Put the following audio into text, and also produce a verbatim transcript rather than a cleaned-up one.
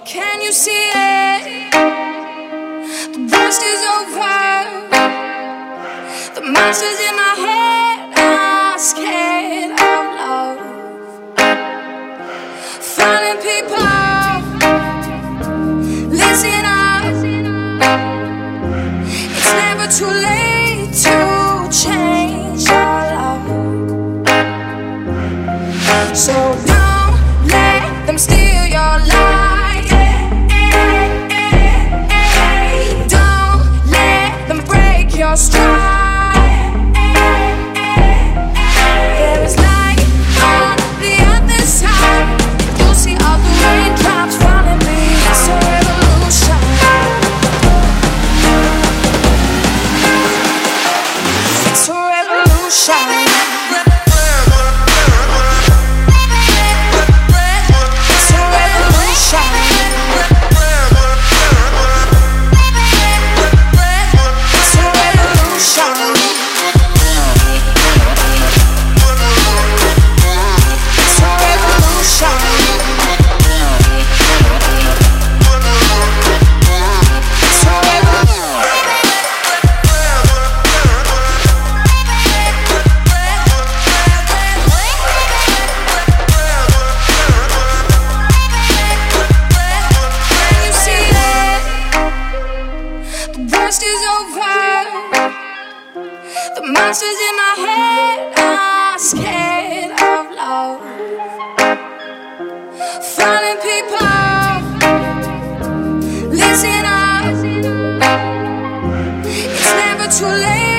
Can you see it? The worst is over. The monsters in my head are scared of love. Finding people, listen up. It's never too late to change your love. So don't let them steal your life. Don't let them break your stride. There is light on the other side. You'll see all the raindrops falling me. It's a revolution. It's a revolution. Is over. The monsters in my head are scared of love. Finding people, listen up. It's never too late.